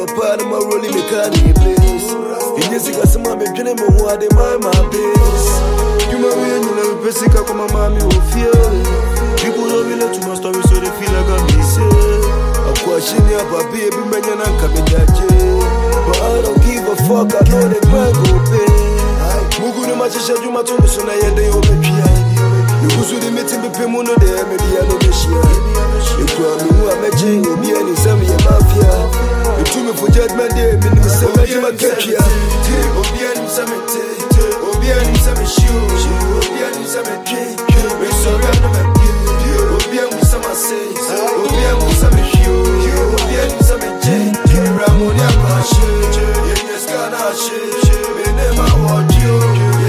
part of my rolling the car in place. In this case, I'm beginning to want to buy my base. You know, we ain't basic, I come my mommy will feel. People don't relate to my story, so they feel like I'm missing. I'm questioning your baby, man, and I'm coming at you. But I don't give a fuck, I know they can't go pay. Mugu no matisha juma tungu suna yende yobepia. Yukusu di miti mbipe muno de media no meshia. Yukua mimu ameji obia ni sami ya mafia. Yutumi for judgment day mini misema jima kepia. Obia ni msame te, obia ni msame shiu, obia ni msame ke. Mesoria no mepi, obia ni msama se, obia ni msame shiu, obia ni msame je. Ramoni akashe, yenyeska na ashe, menema wajio.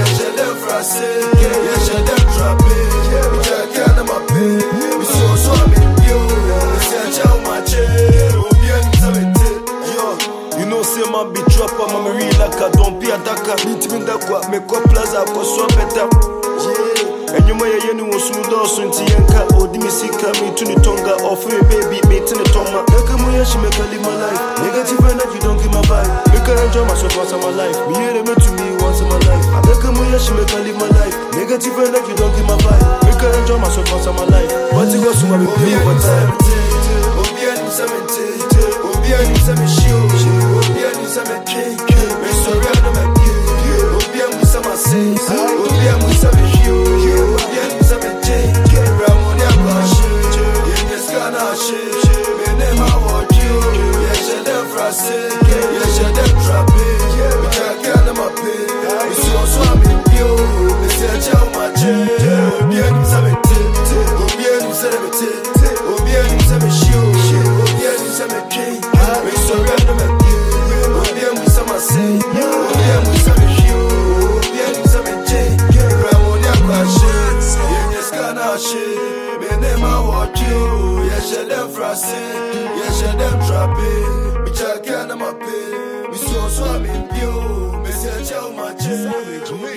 You know, say man be trapper, man real like a don't be a daka. Beat me that what make up plaza, cause so better. And you may hear you smooth also in Tianka, or Dimisika, me to the tonga, or for a baby, me to the tonga. Nakamuya, she make her live my life. Negative energy, don't give my vibe. Make her enjoy myself once in my life. Me hear them to me once in my life. Nakamuya, she make her live my life. Negative energy, don't give my vibe. Make her enjoy myself once in my life. But it goes to my baby over time. Obian is a mente, Obian is a machine, Obian is a machine, Mesoria no machine, Obian is a massage, Obian is a machine, Obian is a machine, Ramonia Bash, Yeska Nashe, Menema Waju, Yashadem Frase, Yashadem Trape, Michakana Mape, Missio Swami Pio, Mr. Chaumache, Obian is a machine, Obian is a machine. Obian is a machine, Obian is a machine. Mesoria no machine, Obian is a massage, Obian is a machine, Obian is a machine. Ramonia Bashe, Yenyeska Nashe, Menema Waju, Yashadem Frase, Yashadem Trape, Michakana Mape, Missio Swami Pio, Mr. Chaumache.